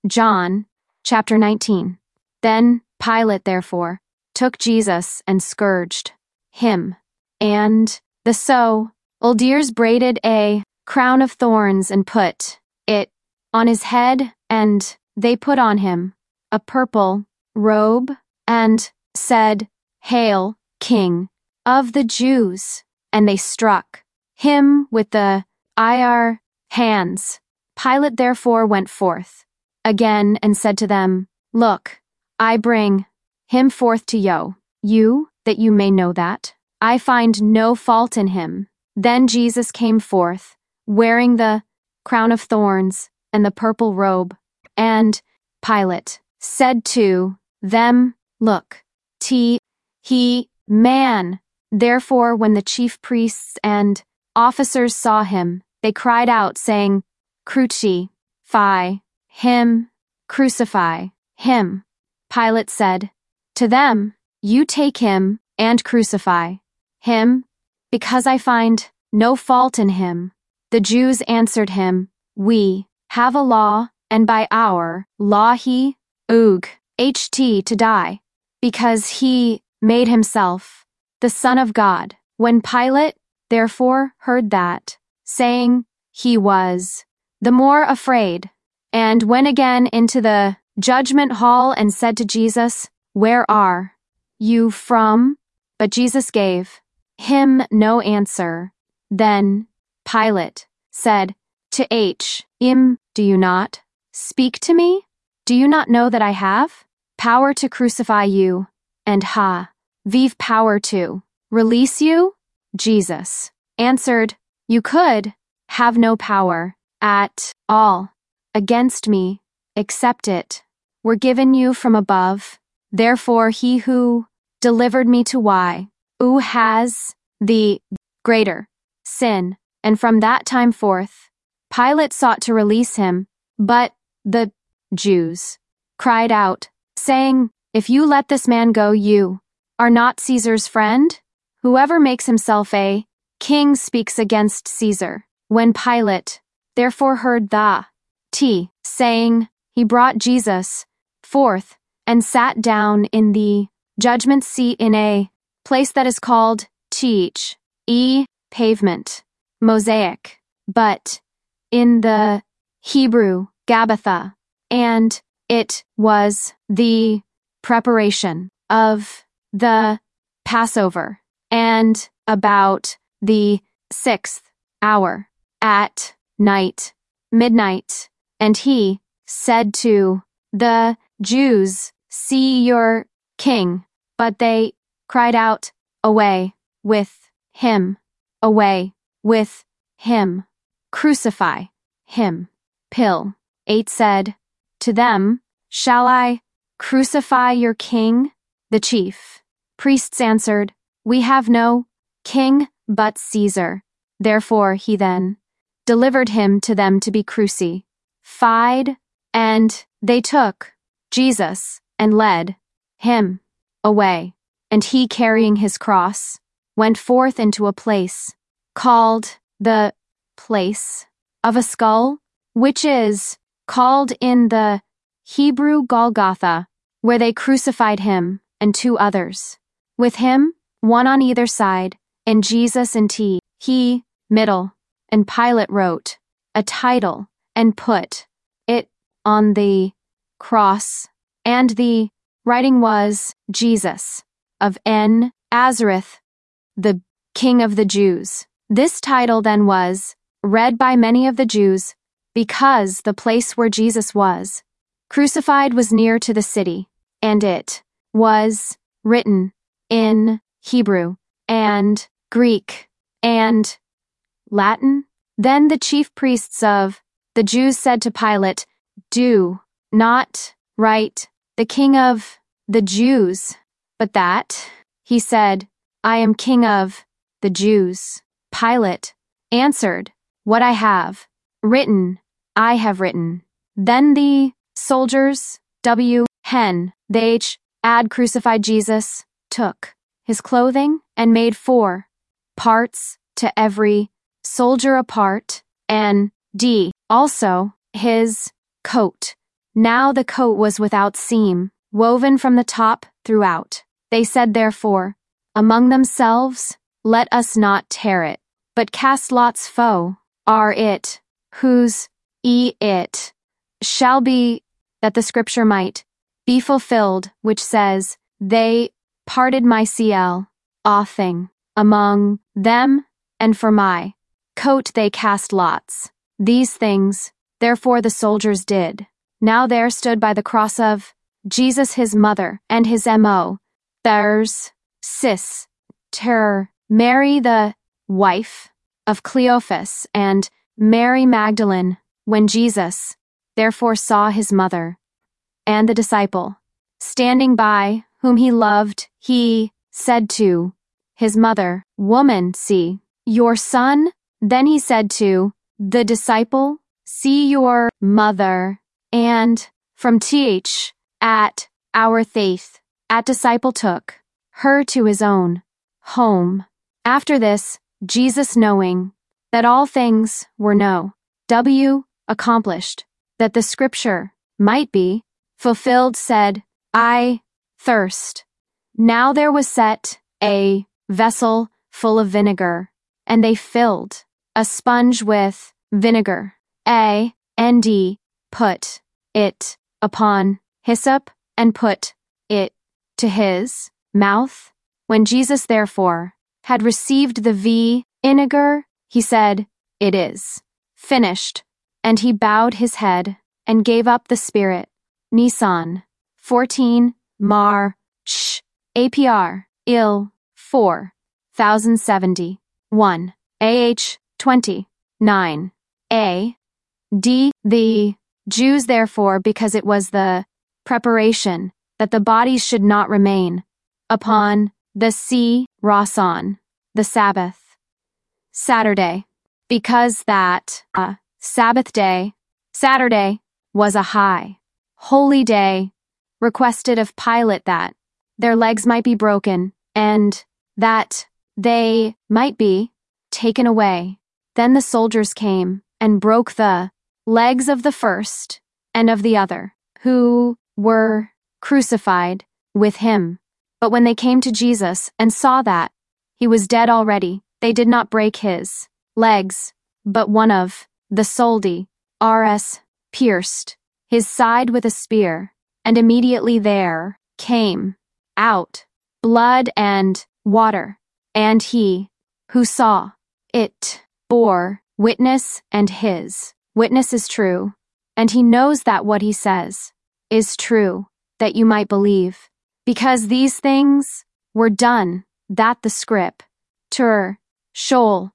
John, chapter 19. Then Pilate therefore took Jesus and scourged him, and the soldiers braided a crown of thorns and put it on his head, and they put on him a purple robe, and said, Hail, King of the Jews! And they struck him with the hands. Pilate therefore went forth again and said to them, Look, I bring him forth to you, that you may know that I find no fault in him. Then Jesus came forth, wearing the crown of thorns and the purple robe. And Pilate said to them, Look, he man. Therefore when the chief priests and officers saw him, they cried out, saying, Crucify him, crucify him. Pilate said to them, You take him and crucify him, because I find no fault in him. The Jews answered him, We have a law, and by our law he ought to die, because he made himself the Son of God. When Pilate therefore heard that saying, he was the more afraid, and went again into the judgment hall and said to Jesus, Where are you from? But Jesus gave him no answer. Then Pilate said to him, Do you not speak to me? Do you not know that I have power to crucify you, and have power to release you? Jesus answered, You could have no power at all against me, except it were given you from above. Therefore he who delivered me to who has the greater sin. And from that time forth, Pilate sought to release him, but the Jews cried out, saying, If you let this man go, you are not Caesar's friend? Whoever makes himself a king speaks against Caesar. When Pilate therefore heard the saying, he brought Jesus forth and sat down in the judgment seat in a place that is called Pavement, Mosaic, but in the Hebrew, Gabbatha, and it was the preparation of the Passover, and about the 6th hour at midnight, and he said to the Jews, See your king. But they cried out, Away with him, away with him, crucify him. Pilate said to them, Shall I crucify your king? The chief priests answered, We have no king but Caesar. Therefore he then delivered him to them to be crucified, and they took Jesus and led him away. And he, carrying his cross, went forth into a place called the place of a skull, which is called in the Hebrew Golgotha, where they crucified him and 2 others with him, one on either side, and Jesus in he middle. And Pilate wrote a title and put it on the cross, and the writing was, Jesus of Nazareth, the King of the Jews. This title then was read by many of the Jews, because the place where Jesus was crucified was near to the city, and it was written in Hebrew and Greek and Latin. Then the chief priests of the Jews said to Pilate, Do not write the King of the Jews, but that he said, I am King of the Jews. Pilate answered, What I have written, I have written. Then the soldiers, they had crucified Jesus, took his clothing and made 4 parts, to every soldier a part, and also his coat. Now the coat was without seam, woven from the top throughout. They said therefore, among themselves, let us not tear it, but cast lots for it, whose it shall be, that the scripture might be fulfilled, which says, they parted my thing among them, and for my coat they cast lots. These things, therefore the soldiers did. Now there stood by the cross of Jesus his mother, and his there's Mary the wife of Cleophas, and Mary Magdalene. When Jesus therefore saw his mother, and the disciple standing by, whom he loved, he said to his mother, Woman, see your son. Then he said to the disciple, See your mother. And from at our faith, at disciple took her to his own home. After this, Jesus, knowing that all things were accomplished, that the scripture might be fulfilled, said, I thirst. Now there was set a vessel full of vinegar, and they filled a sponge with vinegar, and put it upon hyssop, and put it to his mouth. When Jesus therefore had received the vinegar, he said, It is finished. And he bowed his head and gave up the spirit. Nisan 14 Mar APR IL 4070 1 AH 29 A D. The Jews therefore, because it was the preparation that the bodies should not remain upon the sea Rasan, the Sabbath, Saturday, because that Sabbath day, Saturday, was a high, holy day, requested of Pilate that their legs might be broken, and that they might be taken away. Then the soldiers came and broke the legs of the first and of the other, who were crucified with him. But when they came to Jesus and saw that he was dead already, they did not break his legs, but one of the soldi pierced his side with a spear, and immediately there came out blood and water, and he who saw it bore witness, and his witness is true, and he knows that what he says is true, that you might believe, because these things were done, that the scripture shall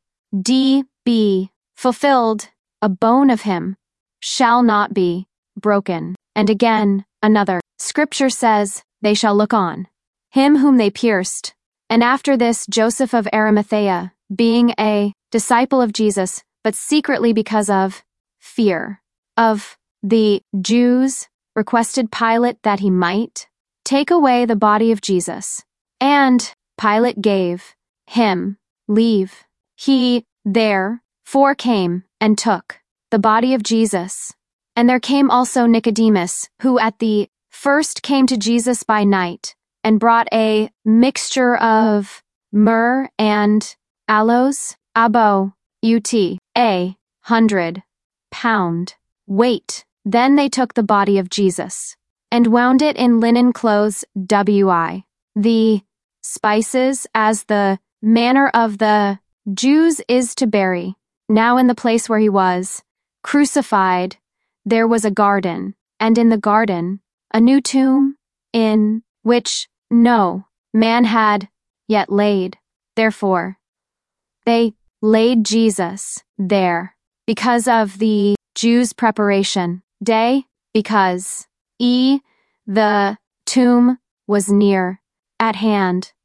be fulfilled, a bone of him shall not be broken. And again, another scripture says, they shall look on him whom they pierced. And after this, Joseph of Arimathea, being a disciple of Jesus, but secretly because of fear of the Jews, requested Pilate that he might take away the body of Jesus. And Pilate gave him leave. He therefore came and took the body of Jesus. And there came also Nicodemus, who at the first came to Jesus by night, and brought a mixture of myrrh and aloes, a 100-pound weight. Then they took the body of Jesus, and wound it in linen clothes, the spices, as the manner of the Jews is to bury. Now in the place where he was crucified, there was a garden, and in the garden a new tomb, in which no man had yet laid. Therefore they laid Jesus there, because of the Jews' preparation day, because the tomb was near at hand.